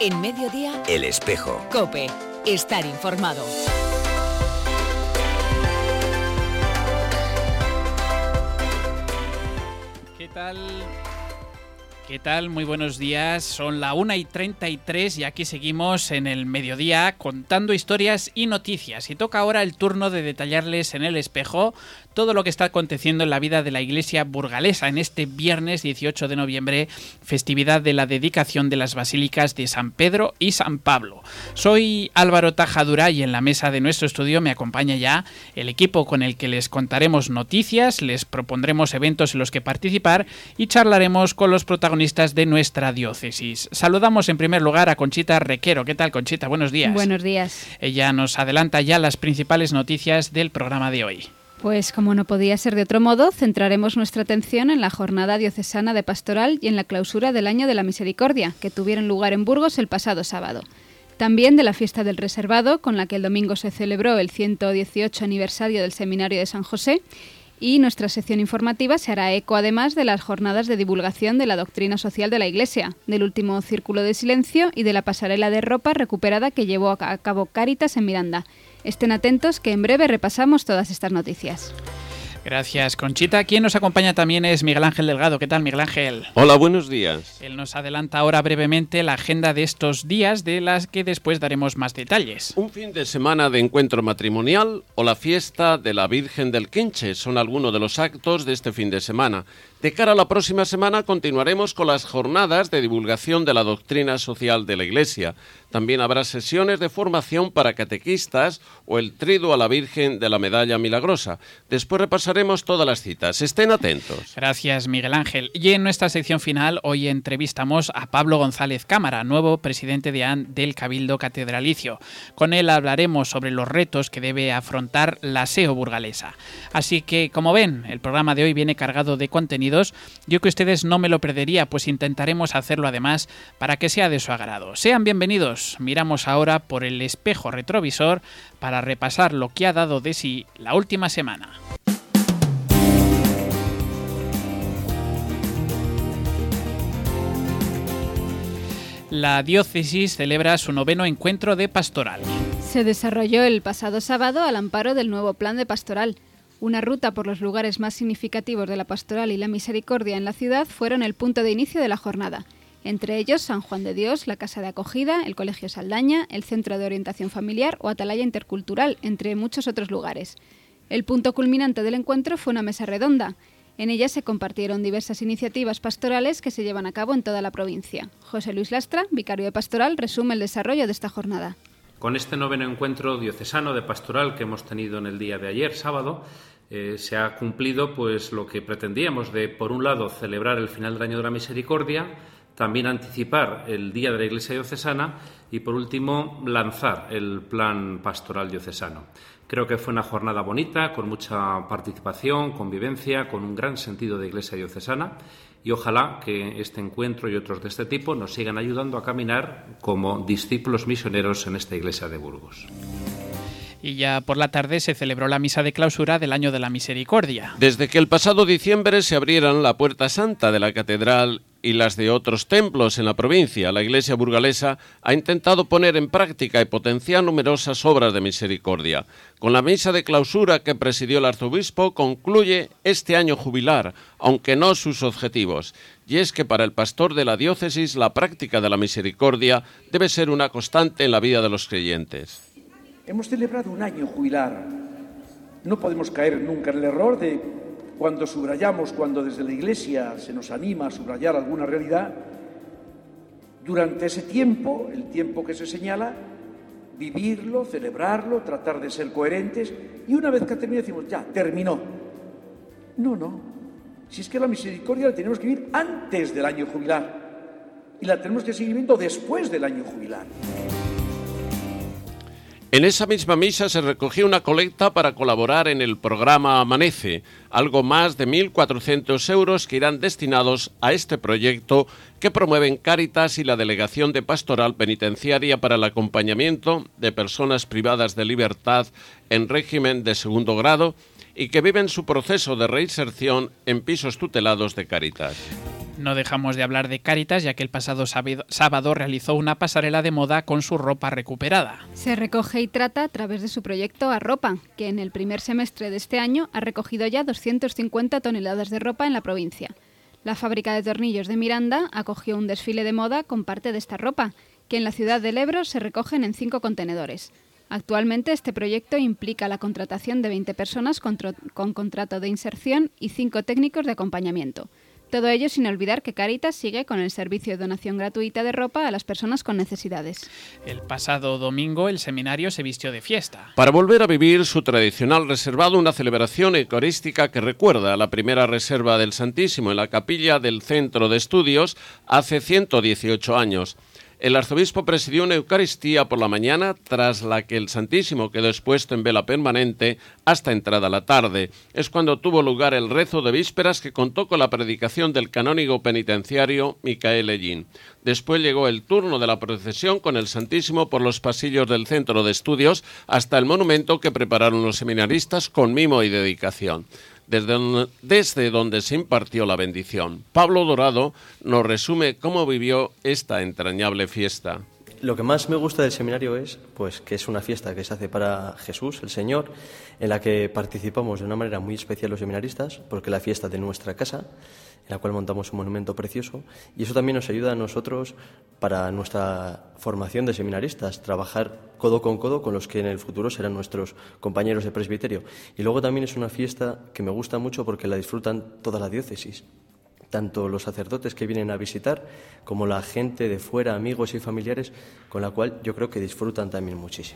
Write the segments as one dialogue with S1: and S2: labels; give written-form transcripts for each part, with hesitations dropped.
S1: En Mediodía,
S2: El Espejo.
S1: COPE. Estar informado.
S3: ¿Qué tal? ¿Qué tal? Muy buenos días. Son la 1:33 y aquí seguimos en el mediodía contando historias y noticias. Y toca ahora el turno de detallarles en El Espejo todo lo que está aconteciendo en la vida de la Iglesia burgalesa en este viernes 18 de noviembre, festividad de la dedicación de las basílicas de San Pedro y San Pablo. Soy Álvaro Tajadura y en la mesa de nuestro estudio me acompaña ya el equipo con el que les contaremos noticias, les propondremos eventos en los que participar y charlaremos con los protagonistas de nuestra diócesis. Saludamos en primer lugar a Conchita Requero. ¿Qué tal, Conchita? Buenos días.
S4: Buenos días.
S3: Ella nos adelanta ya las principales noticias del programa de hoy.
S4: Pues como no podía ser de otro modo, centraremos nuestra atención en la Jornada Diocesana de Pastoral y en la clausura del Año de la Misericordia, que tuvieron lugar en Burgos el pasado sábado. También de la Fiesta del Reservado, con la que el domingo se celebró el 118 aniversario del Seminario de San José, y nuestra sección informativa se hará eco además de las jornadas de divulgación de la doctrina social de la Iglesia, del último Círculo de Silencio y de la pasarela de ropa recuperada que llevó a cabo Cáritas en Miranda. Estén atentos que en breve repasamos todas estas noticias.
S3: Gracias, Conchita. Quien nos acompaña también es Miguel Ángel Delgado. ¿Qué tal, Miguel Ángel?
S5: Hola, buenos días.
S3: Él nos adelanta ahora brevemente la agenda de estos días, de las que después daremos más detalles.
S5: Un fin de semana de encuentro matrimonial o la fiesta de la Virgen del Quinche son algunos de los actos de este fin de semana. De cara a la próxima semana continuaremos con las jornadas de divulgación de la doctrina social de la Iglesia. También habrá sesiones de formación para catequistas o el triduo a la Virgen de la Medalla Milagrosa. Después repasaremos todas las citas. Estén atentos.
S3: Gracias, Miguel Ángel. Y en nuestra sección final hoy entrevistamos a Pablo González Cámara, nuevo presidente del Cabildo Catedralicio. Con él hablaremos sobre los retos que debe afrontar la SEO burgalesa. Así que, como ven, el programa de hoy viene cargado de contenidos. Yo que ustedes no me lo perdería, pues intentaremos hacerlo además para que sea de su agrado. Sean bienvenidos. Miramos ahora por el espejo retrovisor para repasar lo que ha dado de sí la última semana. La diócesis celebra su 9º encuentro de pastoral.
S4: Se desarrolló el pasado sábado al amparo del nuevo plan de pastoral. Una ruta por los lugares más significativos de la pastoral y la misericordia en la ciudad fueron el punto de inicio de la jornada. Entre ellos, San Juan de Dios, la Casa de Acogida, el Colegio Saldaña, el Centro de Orientación Familiar o Atalaya Intercultural, entre muchos otros lugares. El punto culminante del encuentro fue una mesa redonda. En ella se compartieron diversas iniciativas pastorales que se llevan a cabo en toda la provincia. José Luis Lastra, vicario de Pastoral, resume el desarrollo de esta jornada.
S6: Con este 9º encuentro diocesano de pastoral que hemos tenido en el día de ayer, sábado, se ha cumplido pues lo que pretendíamos de, por un lado, celebrar el final del Año de la Misericordia, también anticipar el Día de la Iglesia Diocesana y, por último, lanzar el plan pastoral diocesano. Creo que fue una jornada bonita, con mucha participación, convivencia, con un gran sentido de Iglesia diocesana y ojalá que este encuentro y otros de este tipo nos sigan ayudando a caminar como discípulos misioneros en esta Iglesia de Burgos.
S3: Y ya por la tarde se celebró la misa de clausura del Año de la Misericordia.
S5: Desde que el pasado diciembre se abrieran la Puerta Santa de la Catedral y las de otros templos en la provincia, la Iglesia burgalesa ha intentado poner en práctica y potenciar numerosas obras de misericordia. Con la misa de clausura que presidió el arzobispo concluye este año jubilar, aunque no sus objetivos. Y es que para el pastor de la diócesis la práctica de la misericordia debe ser una constante en la vida de los creyentes.
S7: Hemos celebrado un año jubilar. No podemos caer nunca en el error de cuando subrayamos, cuando desde la Iglesia se nos anima a subrayar alguna realidad, durante ese tiempo, el tiempo que se señala, vivirlo, celebrarlo, tratar de ser coherentes y una vez que ha terminado decimos, ya, terminó. No. Si es que la misericordia la tenemos que vivir antes del año jubilar y la tenemos que seguir viviendo después del año jubilar.
S5: En esa misma misa se recogió una colecta para colaborar en el programa Amanece, algo más de 1.400 euros que irán destinados a este proyecto que promueven Cáritas y la Delegación de Pastoral Penitenciaria para el acompañamiento de personas privadas de libertad en régimen de segundo grado y que viven su proceso de reinserción en pisos tutelados de Cáritas.
S3: No dejamos de hablar de Cáritas, ya que el pasado sábado realizó una pasarela de moda con su ropa recuperada.
S4: Se recoge y trata a través de su proyecto Arropa, que en el primer semestre de este año ha recogido ya 250 toneladas de ropa en la provincia. La fábrica de tornillos de Miranda acogió un desfile de moda con parte de esta ropa, que en la ciudad del Ebro se recogen en 5 contenedores. Actualmente este proyecto implica la contratación de 20 personas con contrato de inserción y 5 técnicos de acompañamiento. Todo ello sin olvidar que Cáritas sigue con el servicio de donación gratuita de ropa a las personas con necesidades.
S3: El pasado domingo el seminario se vistió de fiesta.
S5: Para volver a vivir su tradicional reservado, una celebración eucarística que recuerda a la primera reserva del Santísimo en la capilla del Centro de Estudios hace 118 años. El arzobispo presidió una Eucaristía por la mañana, tras la que el Santísimo quedó expuesto en vela permanente hasta entrada la tarde. Es cuando tuvo lugar el rezo de vísperas, que contó con la predicación del canónigo penitenciario Micael Ellín. Después llegó el turno de la procesión con el Santísimo por los pasillos del Centro de Estudios hasta el monumento que prepararon los seminaristas con mimo y dedicación. Desde donde se impartió la bendición. Pablo Dorado nos resume cómo vivió esta entrañable fiesta.
S2: Lo que más me gusta del seminario es que es una fiesta que se hace para Jesús, el Señor, en la que participamos de una manera muy especial los seminaristas, porque es la fiesta de nuestra casa, en la cual montamos un monumento precioso, y eso también nos ayuda a nosotros para nuestra formación de seminaristas, trabajar codo con los que en el futuro serán nuestros compañeros de presbiterio. Y luego también es una fiesta que me gusta mucho porque la disfrutan toda la diócesis, tanto los sacerdotes que vienen a visitar como la gente de fuera, amigos y familiares, con la cual yo creo que disfrutan también muchísimo.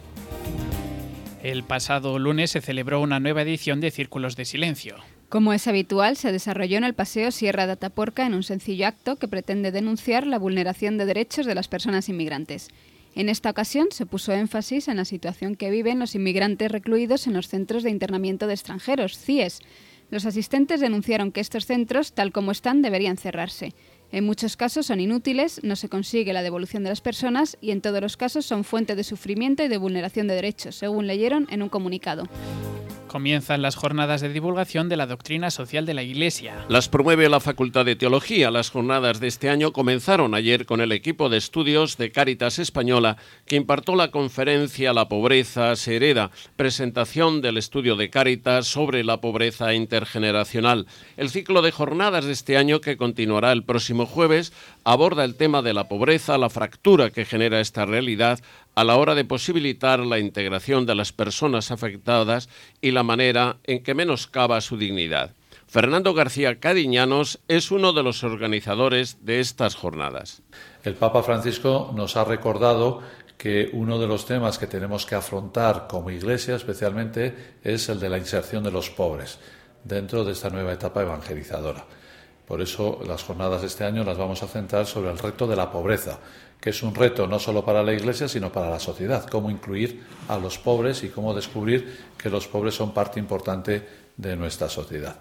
S3: El pasado lunes se celebró una nueva edición de Círculos de Silencio.
S4: Como es habitual, se desarrolló en el Paseo Sierra de Atapuerca en un sencillo acto que pretende denunciar la vulneración de derechos de las personas inmigrantes. En esta ocasión se puso énfasis en la situación que viven los inmigrantes recluidos en los centros de internamiento de extranjeros, CIES. Los asistentes denunciaron que estos centros, tal como están, deberían cerrarse. En muchos casos son inútiles, no se consigue la devolución de las personas y en todos los casos son fuente de sufrimiento y de vulneración de derechos, según leyeron en un comunicado.
S3: Comienzan las jornadas de divulgación de la doctrina social de la Iglesia.
S5: Las promueve la Facultad de Teología. Las jornadas de este año comenzaron ayer con el equipo de estudios de Cáritas Española, que impartió la conferencia La pobreza se hereda, presentación del estudio de Cáritas sobre la pobreza intergeneracional. El ciclo de jornadas de este año, que continuará el próximo jueves, aborda el tema de la pobreza, la fractura que genera esta realidad a la hora de posibilitar la integración de las personas afectadas y la manera en que menoscaba su dignidad. Fernando García Cadiñanos es uno de los organizadores de estas jornadas.
S8: El Papa Francisco nos ha recordado que uno de los temas que tenemos que afrontar como Iglesia especialmente es el de la inserción de los pobres dentro de esta nueva etapa evangelizadora. Por eso las jornadas de este año las vamos a centrar sobre el reto de la pobreza, que es un reto no solo para la Iglesia, sino para la sociedad. Cómo incluir a los pobres y cómo descubrir que los pobres son parte importante de nuestra sociedad.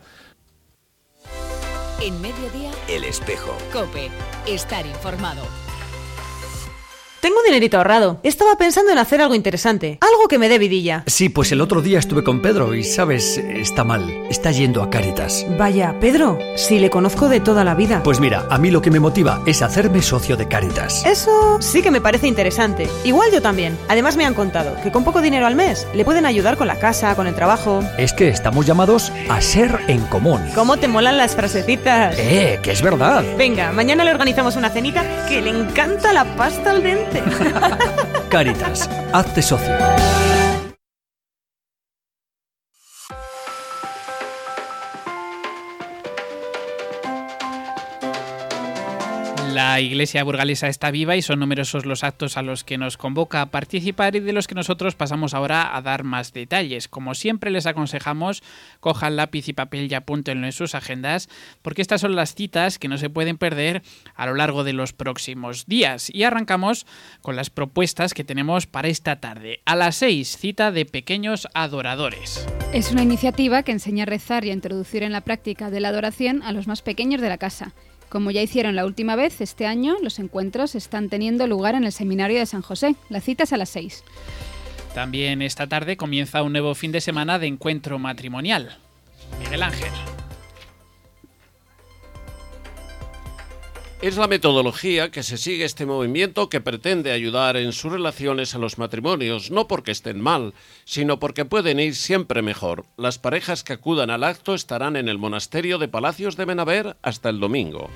S1: En Mediodía,
S9: El Espejo.
S1: COPE. Estar informado.
S10: Tengo un dinerito ahorrado. Estaba pensando en hacer algo interesante. Algo que me dé vidilla.
S9: Sí, pues el otro día estuve con Pedro y, ¿sabes? Está mal. Está yendo a Cáritas.
S10: Vaya, Pedro, si le conozco de toda la vida.
S9: Pues mira, a mí lo que me motiva es hacerme socio de Cáritas.
S10: Eso sí que me parece interesante. Igual yo también. Además me han contado que con poco dinero al mes le pueden ayudar con la casa, con el trabajo.
S9: Es que estamos llamados a ser en común.
S10: ¿Cómo te molan las frasecitas?
S9: Que es verdad.
S10: Venga, mañana le organizamos una cenita que le encanta la pasta al dente.
S9: Cáritas, hazte socio.
S3: La Iglesia burgalesa está viva y son numerosos los actos a los que nos convoca a participar y de los que nosotros pasamos ahora a dar más detalles. Como siempre les aconsejamos, cojan lápiz y papel y apúntenlo en sus agendas, porque estas son las citas que no se pueden perder a lo largo de los próximos días. Y arrancamos con las propuestas que tenemos para esta tarde. A las 6, cita de Pequeños Adoradores.
S4: Es una iniciativa que enseña a rezar y a introducir en la práctica de la adoración a los más pequeños de la casa. Como ya hicieron la última vez, este año los encuentros están teniendo lugar en el Seminario de San José. La cita es a las 6.
S3: También esta tarde comienza un nuevo fin de semana de encuentro matrimonial. Miguel Ángel.
S5: Es la metodología que se sigue este movimiento que pretende ayudar en sus relaciones a los matrimonios, no porque estén mal, sino porque pueden ir siempre mejor. Las parejas que acudan al acto estarán en el monasterio de Palacios de Benaver hasta el domingo.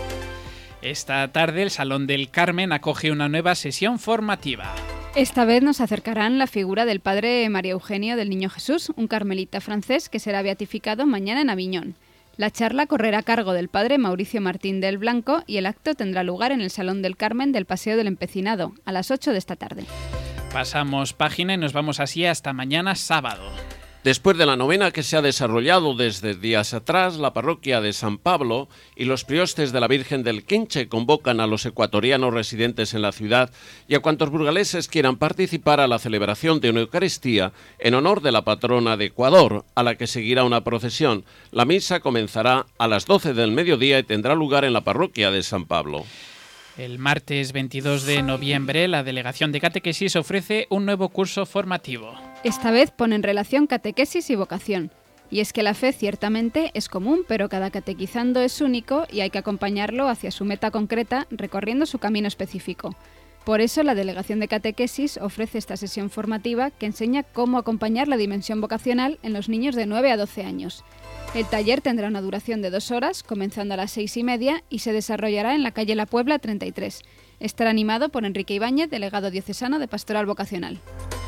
S3: Esta tarde el Salón del Carmen acoge una nueva sesión formativa.
S4: Esta vez nos acercarán la figura del padre María Eugenio del Niño Jesús, un carmelita francés que será beatificado mañana en Aviñón. La charla correrá a cargo del padre Mauricio Martín del Blanco y el acto tendrá lugar en el Salón del Carmen del Paseo del Empecinado, a las 8 de esta tarde.
S3: Pasamos página y nos vamos así hasta mañana sábado.
S5: Después de la novena que se ha desarrollado desde días atrás, la parroquia de San Pablo y los priostes de la Virgen del Quinche convocan a los ecuatorianos residentes en la ciudad y a cuantos burgaleses quieran participar a la celebración de una Eucaristía en honor de la patrona de Ecuador, a la que seguirá una procesión. La misa comenzará a las 12 del mediodía y tendrá lugar en la parroquia de San Pablo.
S3: El martes 22 de noviembre, la Delegación de Catequesis ofrece un nuevo curso formativo.
S4: Esta vez pone en relación catequesis y vocación. Y es que la fe ciertamente es común, pero cada catequizando es único y hay que acompañarlo hacia su meta concreta, recorriendo su camino específico. Por eso, la Delegación de Catequesis ofrece esta sesión formativa que enseña cómo acompañar la dimensión vocacional en los niños de 9 a 12 años. El taller tendrá una duración de 2 horas, comenzando a las 6:30 y se desarrollará en la calle La Puebla 33. Estará animado por Enrique Ibáñez, delegado diocesano de Pastoral Vocacional.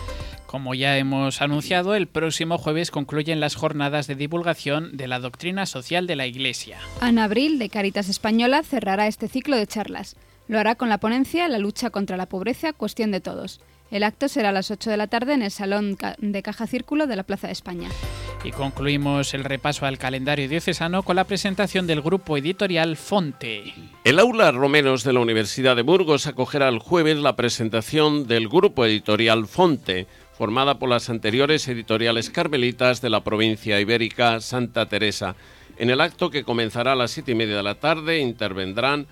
S3: Como ya hemos anunciado, el próximo jueves concluyen las jornadas de divulgación de la doctrina social de la Iglesia.
S4: Ana Abril, de Cáritas Española, cerrará este ciclo de charlas. Lo hará con la ponencia La lucha contra la pobreza, cuestión de todos. El acto será a las 8 de la tarde en el Salón de Caja Círculo de la Plaza de España.
S3: Y concluimos el repaso al calendario diocesano con la presentación del grupo editorial Fonte.
S5: El aula Romeros de la Universidad de Burgos acogerá el jueves la presentación del grupo editorial Fonte, formada por las anteriores editoriales carmelitas de la provincia ibérica Santa Teresa. En el acto, que comenzará a las 7:30 de la tarde, intervendrán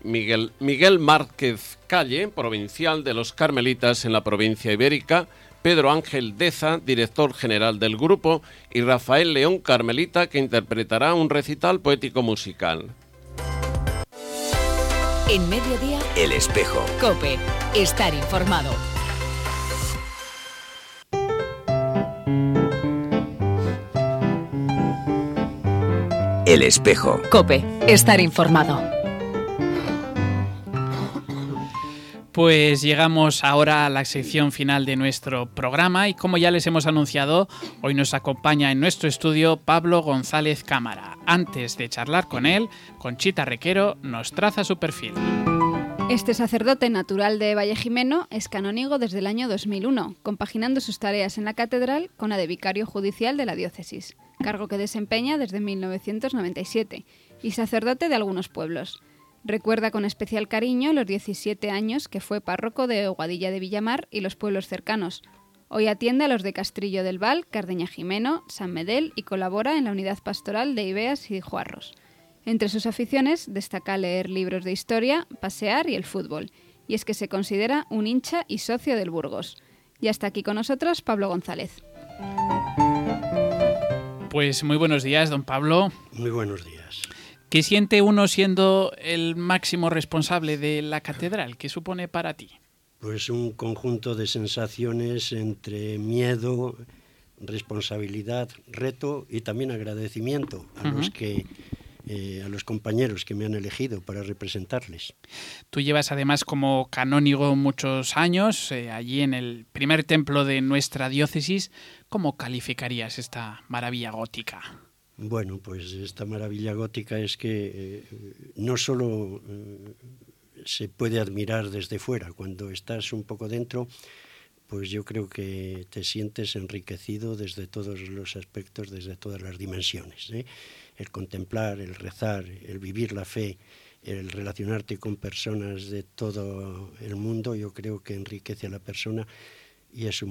S5: Miguel Márquez Calle, provincial de los Carmelitas en la provincia ibérica, Pedro Ángel Deza, director general del grupo, y Rafael León, carmelita, que interpretará un recital poético-musical.
S1: En Mediodía,
S11: El Espejo.
S1: COPE. Estar informado.
S11: El Espejo.
S1: COPE. Estar informado.
S3: Pues llegamos ahora a la sección final de nuestro programa y como ya les hemos anunciado, hoy nos acompaña en nuestro estudio Pablo González Cámara. Antes de charlar con él, Conchita Requero nos traza su perfil.
S4: Este sacerdote natural de Vallejimeno es canónigo desde el año 2001, compaginando sus tareas en la catedral con la de vicario judicial de la diócesis, cargo que desempeña desde 1997, y sacerdote de algunos pueblos. Recuerda con especial cariño los 17 años que fue párroco de Guadilla de Villamar y los pueblos cercanos. Hoy atiende a los de Castrillo del Val, Cardeña Jimeno, San Medel y colabora en la unidad pastoral de Ibeas y Juarros. Entre sus aficiones destaca leer libros de historia, pasear y el fútbol. Y es que se considera un hincha y socio del Burgos. Y hasta aquí con nosotros Pablo González.
S3: Pues muy buenos días, don Pablo.
S12: Muy buenos días.
S3: ¿Qué siente uno siendo el máximo responsable de la catedral? ¿Qué supone para ti?
S12: Pues un conjunto de sensaciones entre miedo, responsabilidad, reto y también agradecimiento a los compañeros que me han elegido para representarles.
S3: Tú llevas además como canónigo muchos años, allí en el primer templo de nuestra diócesis. ¿Cómo calificarías esta maravilla gótica?
S12: Bueno, pues esta maravilla gótica es que no solo se puede admirar desde fuera, cuando estás un poco dentro, pues yo creo que te sientes enriquecido desde todos los aspectos, desde todas las dimensiones, ¿eh? El contemplar, el rezar, el vivir la fe, el relacionarte con personas de todo el mundo, yo creo que enriquece a la persona. Y es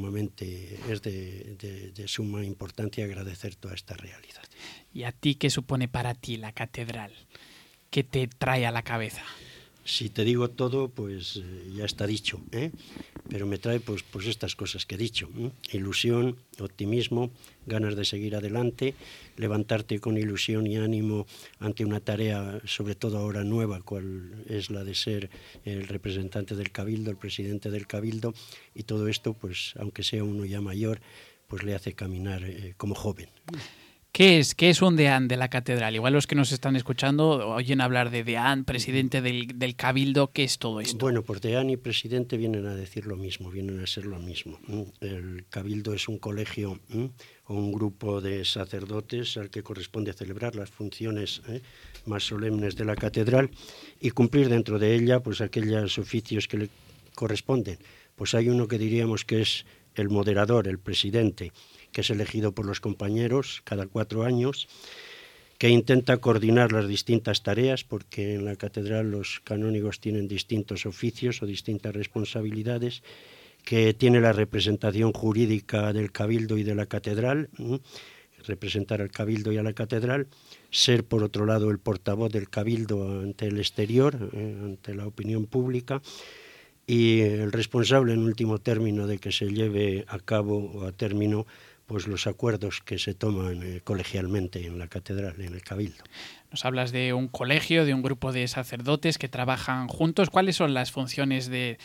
S12: de suma importancia agradecer toda esta realidad.
S3: ¿Y a ti qué supone para ti la catedral? ¿Qué te trae a la cabeza?
S12: Si te digo todo, pues ya está dicho, ¿eh? Pero me trae pues estas cosas que he dicho, ¿eh? Ilusión, optimismo, ganas de seguir adelante, levantarte con ilusión y ánimo ante una tarea, sobre todo ahora nueva, cual es la de ser el representante del Cabildo, el presidente del Cabildo, y todo esto, pues aunque sea uno ya mayor, pues le hace caminar como joven.
S3: ¿Qué es un deán de la catedral? Igual los que nos están escuchando oyen hablar de deán, presidente del Cabildo. ¿Qué es todo esto?
S12: Bueno, pues deán y presidente vienen a decir lo mismo, vienen a ser lo mismo. El Cabildo es un colegio o un grupo de sacerdotes al que corresponde celebrar las funciones más solemnes de la catedral y cumplir dentro de ella pues aquellos oficios que le corresponden. Pues hay uno que diríamos que es el moderador, el presidente, que es elegido por los compañeros cada 4 años, que intenta coordinar las distintas tareas, porque en la catedral los canónigos tienen distintos oficios o distintas responsabilidades, que tiene la representación jurídica del Cabildo y de la catedral, representar al Cabildo y a la catedral, ser por otro lado el portavoz del Cabildo ante el exterior, ante la opinión pública, y el responsable en último término de que se lleve a cabo o a término pues los acuerdos que se toman colegialmente en la catedral, en el Cabildo.
S3: Nos hablas de un colegio, de un grupo de sacerdotes que trabajan juntos. ¿Cuáles son las funciones del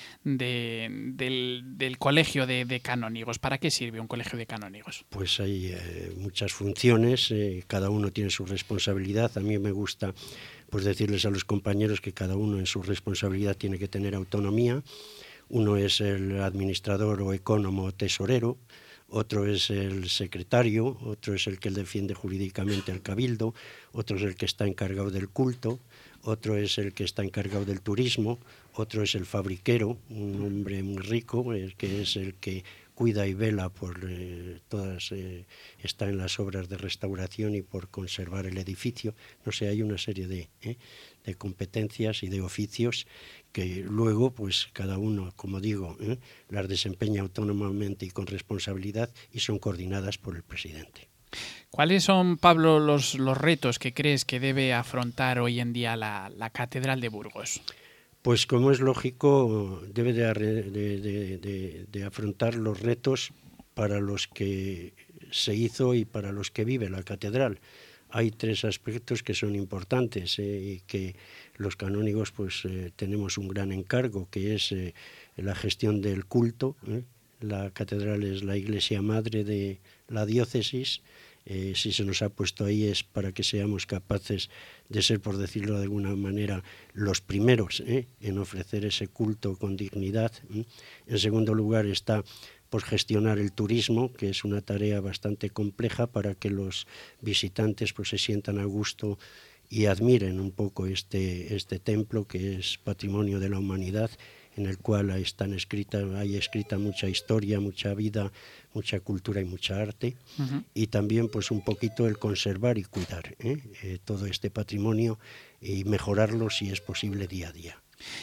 S3: colegio de canónigos? ¿Para qué sirve un colegio de canónigos?
S12: Pues hay muchas funciones, cada uno tiene su responsabilidad. A mí me gusta pues decirles a los compañeros que cada uno en su responsabilidad tiene que tener autonomía. Uno es el administrador o ecónomo o tesorero, otro es el secretario, otro es el que defiende jurídicamente al Cabildo, otro es el que está encargado del culto, otro es el que está encargado del turismo, otro es el fabriquero, un hombre muy rico, que es el que cuida y vela por está en las obras de restauración y por conservar el edificio. No sé, hay una serie de competencias y de oficios que luego, pues cada uno, como digo, las desempeña autónomamente y con responsabilidad y son coordinadas por el presidente.
S3: ¿Cuáles son, Pablo, los retos que crees que debe afrontar hoy en día la Catedral de Burgos?
S12: Pues como es lógico, debe de afrontar los retos para los que se hizo y para los que vive la catedral. Hay 3 aspectos que son importantes y que los canónigos pues tenemos un gran encargo, que es la gestión del culto. La catedral es la iglesia madre de la diócesis. Si se nos ha puesto ahí es para que seamos capaces de ser, por decirlo de alguna manera, los primeros en ofrecer ese culto con dignidad. En segundo lugar está pues gestionar el turismo, que es una tarea bastante compleja para que los visitantes pues se sientan a gusto y admiren un poco este templo que es patrimonio de la humanidad, en el cual hay escrita mucha historia, mucha vida, mucha cultura y mucha arte, y también pues un poquito el conservar y cuidar todo este patrimonio y mejorarlo si es posible día a día.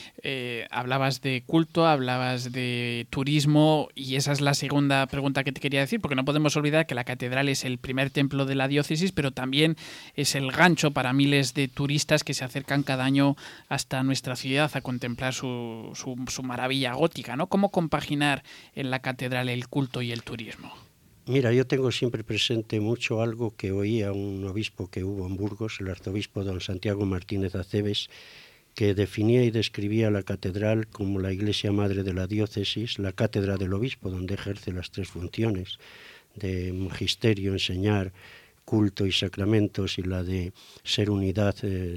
S3: Hablabas de culto, hablabas de turismo y esa es la segunda pregunta que te quería decir, porque no podemos olvidar que la catedral es el primer templo de la diócesis, pero también es el gancho para miles de turistas que se acercan cada año hasta nuestra ciudad a contemplar su maravilla gótica, ¿no? ¿Cómo compaginar en la catedral el culto y el turismo?
S12: Mira, yo tengo siempre presente mucho algo que oía un obispo que hubo en Burgos, el arzobispo don Santiago Martínez Aceves, que definía y describía la catedral como la iglesia madre de la diócesis, la cátedra del obispo, donde ejerce las 3 funciones de magisterio, enseñar, culto y sacramentos, y la de ser unidad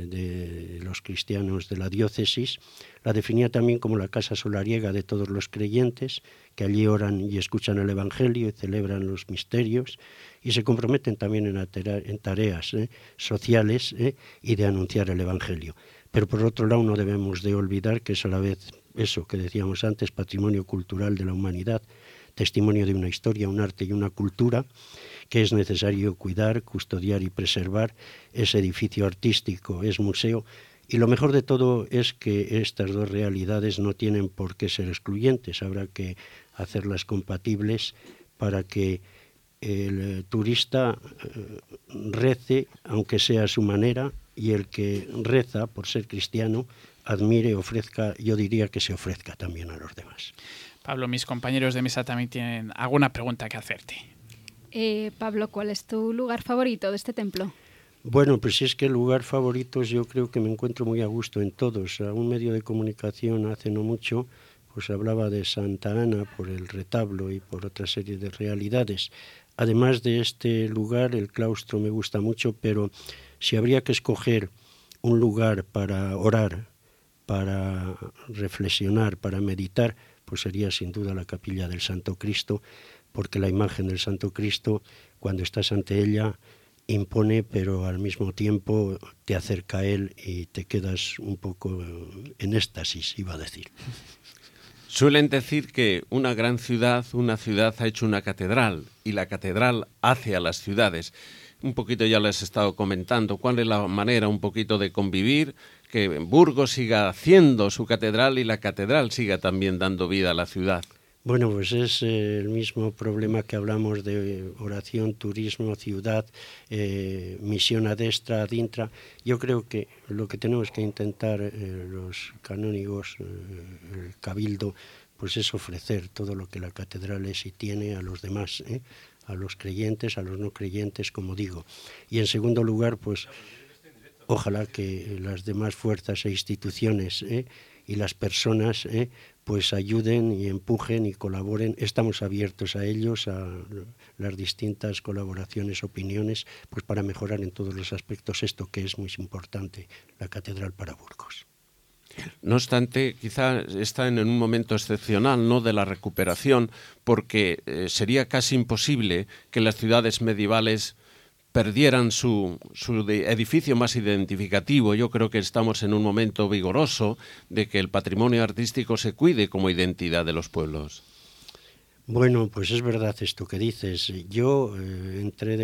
S12: de los cristianos de la diócesis. La definía también como la casa solariega de todos los creyentes, que allí oran y escuchan el Evangelio y celebran los misterios, y se comprometen también en tareas sociales y de anunciar el Evangelio. Pero por otro lado no debemos de olvidar que es a la vez eso que decíamos antes, patrimonio cultural de la humanidad, testimonio de una historia, un arte y una cultura que es necesario cuidar, custodiar y preservar. Ese edificio artístico es museo, y lo mejor de todo es que estas 2 realidades no tienen por qué ser excluyentes, habrá que hacerlas compatibles para que el turista rece, aunque sea a su manera, y el que reza por ser cristiano admire, ofrezca, yo diría que se ofrezca también a los demás.
S3: Pablo, mis compañeros de mesa también tienen alguna pregunta que hacerte.
S4: Pablo, ¿cuál es tu lugar favorito de este templo?
S12: Bueno, pues si es que lugar favoritos yo creo que me encuentro muy a gusto en todos. A un medio de comunicación hace no mucho pues hablaba de Santa Ana por el retablo y por otra serie de realidades. Además de este lugar, el claustro me gusta mucho, pero si habría que escoger un lugar para orar, para reflexionar, para meditar, pues sería sin duda la capilla del Santo Cristo, porque la imagen del Santo Cristo, cuando estás ante ella, impone, pero al mismo tiempo te acerca a él y te quedas un poco en éxtasis, iba a decir.
S5: Suelen decir que una gran ciudad, una ciudad ha hecho una catedral y la catedral hace a las ciudades. Un poquito ya les he estado comentando cuál es la manera un poquito de convivir, que Burgos siga haciendo su catedral y la catedral siga también dando vida a la ciudad.
S12: Bueno, pues es el mismo problema que hablamos de oración, turismo, ciudad, misión ad extra, ad intra. Yo creo que lo que tenemos que intentar los canónigos, el cabildo, pues es ofrecer todo lo que la catedral es y tiene a los demás, a los creyentes, a los no creyentes, como digo. Y en segundo lugar, pues ojalá que las demás fuerzas e instituciones y las personas pues ayuden y empujen y colaboren. Estamos abiertos a ellos, a las distintas colaboraciones, opiniones, pues para mejorar en todos los aspectos esto que es muy importante, la catedral para Burgos.
S5: No obstante, quizá están en un momento excepcional, ¿no?, de la recuperación, porque sería casi imposible que las ciudades medievales perdieran su edificio más identificativo. Yo creo que estamos en un momento vigoroso de que el patrimonio artístico se cuide como identidad de los pueblos.
S12: Bueno, pues es verdad esto que dices. Yo entré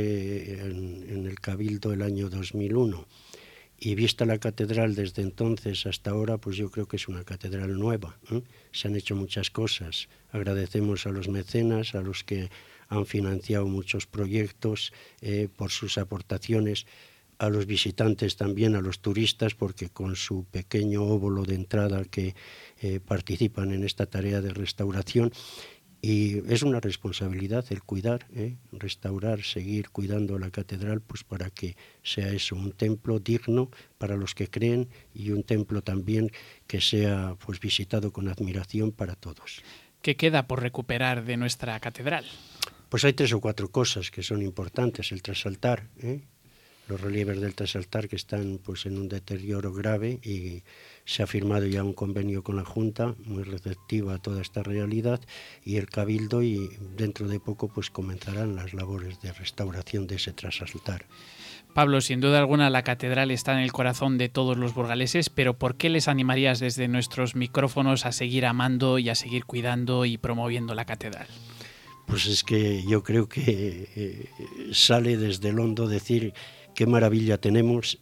S12: en el Cabildo el año 2001 y vista la catedral desde entonces hasta ahora, pues yo creo que es una catedral nueva. Se han hecho muchas cosas. Agradecemos a los mecenas, a los que han financiado muchos proyectos por sus aportaciones, a los visitantes también, a los turistas, porque con su pequeño óvulo de entrada que participan en esta tarea de restauración. Y es una responsabilidad el cuidar, restaurar, seguir cuidando la catedral, pues para que sea eso, un templo digno para los que creen y un templo también que sea pues visitado con admiración para todos.
S3: ¿Qué queda por recuperar de nuestra catedral?
S12: Pues hay 3 o 4 cosas que son importantes. El trasaltar, los relieves del trasaltar que están pues en un deterioro grave y se ha firmado ya un convenio con la Junta muy receptiva a toda esta realidad y el Cabildo, y dentro de poco pues comenzarán las labores de restauración de ese trasaltar.
S3: Pablo, sin duda alguna la catedral está en el corazón de todos los burgaleses, pero ¿por qué les animarías desde nuestros micrófonos a seguir amando y a seguir cuidando y promoviendo la catedral?
S12: Pues es que yo creo que sale desde el hondo decir qué maravilla tenemos,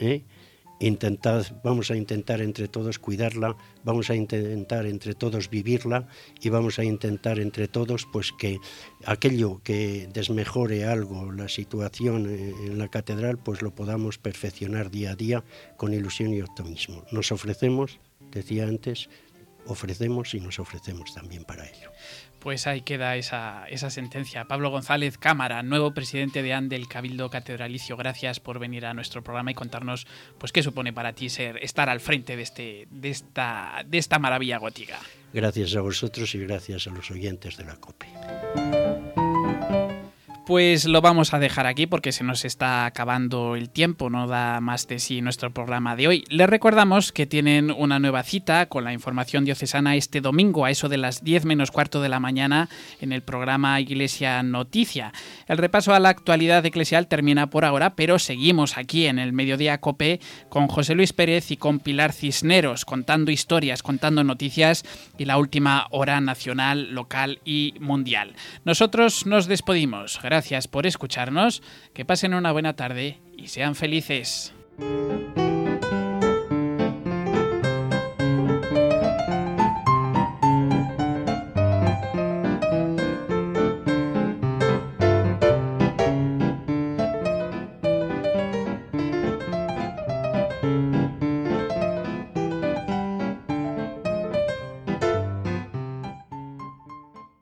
S12: vamos a intentar entre todos cuidarla, vamos a intentar entre todos vivirla y vamos a intentar entre todos pues que aquello que desmejore algo la situación en la catedral pues lo podamos perfeccionar día a día con ilusión y optimismo. Nos ofrecemos, decía antes, ofrecemos y nos ofrecemos también para ello.
S3: Pues ahí queda esa sentencia. Pablo González Cámara, nuevo presidente de AN del Cabildo Catedralicio, gracias por venir a nuestro programa y contarnos pues qué supone para ti estar al frente de esta maravilla gótica.
S12: Gracias a vosotros y gracias a los oyentes de la COPE.
S3: Pues lo vamos a dejar aquí porque se nos está acabando el tiempo, no da más de sí nuestro programa de hoy. Les recordamos que tienen una nueva cita con la información diocesana este domingo a eso de las 10 menos cuarto de la mañana en el programa Iglesia Noticia. El repaso a la actualidad eclesial termina por ahora, pero seguimos aquí en el Mediodía COPE con José Luis Pérez y con Pilar Cisneros, contando historias, contando noticias y la última hora nacional, local y mundial. Nosotros nos despedimos. Gracias por escucharnos, que pasen una buena tarde y sean felices.